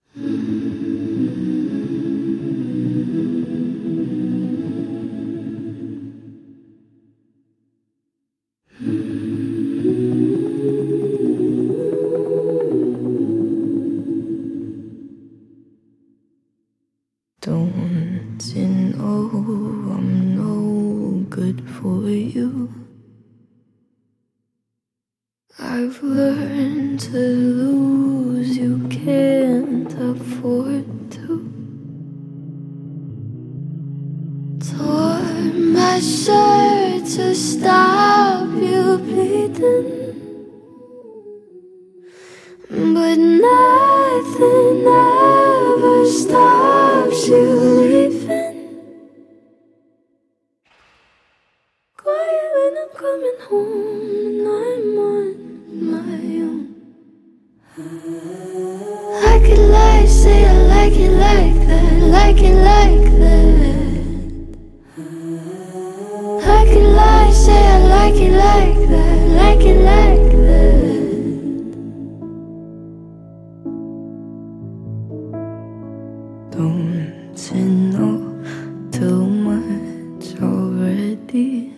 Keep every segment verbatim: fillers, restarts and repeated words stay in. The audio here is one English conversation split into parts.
Don't you know I'm no good for you? I've learned to lose, you can't afford to. Tore my shirt to stop you bleeding, but nothing ever stops you leaving. Quiet when I'm coming home and I'm on my own. I could lie, say I like it like that, like it like that. I could lie, say I like it like that, like it like that. Don't you know too much already?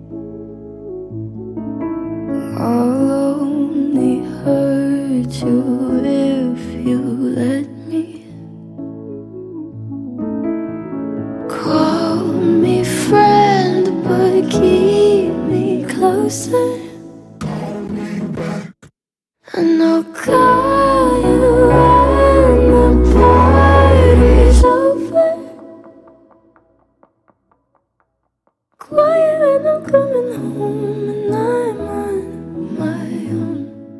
I'll only hurt you if you let me. Call me friend, but keep me closer. And I'll call you when the party's over. Quiet when I'm coming home and I'm on my own.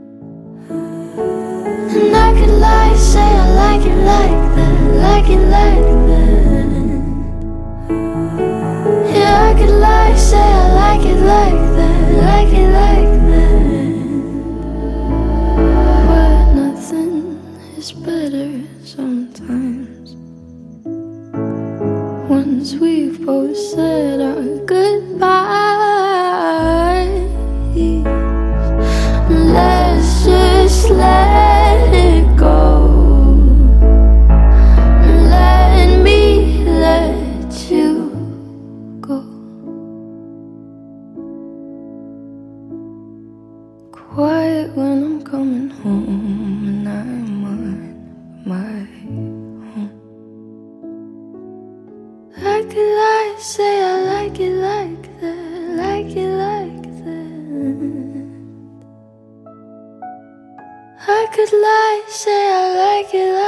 And I could lie, say I like it like that, like it like that. Yeah, I could lie, say I like it like that, like it like that. But nothing is better sometimes. Once we've both said our goodbyes, let's just let it go. Let me let you go. Quiet when I'm coming home and I'm on my own. I could lie, say I like it like that, like it like that. I could lie, say I like it like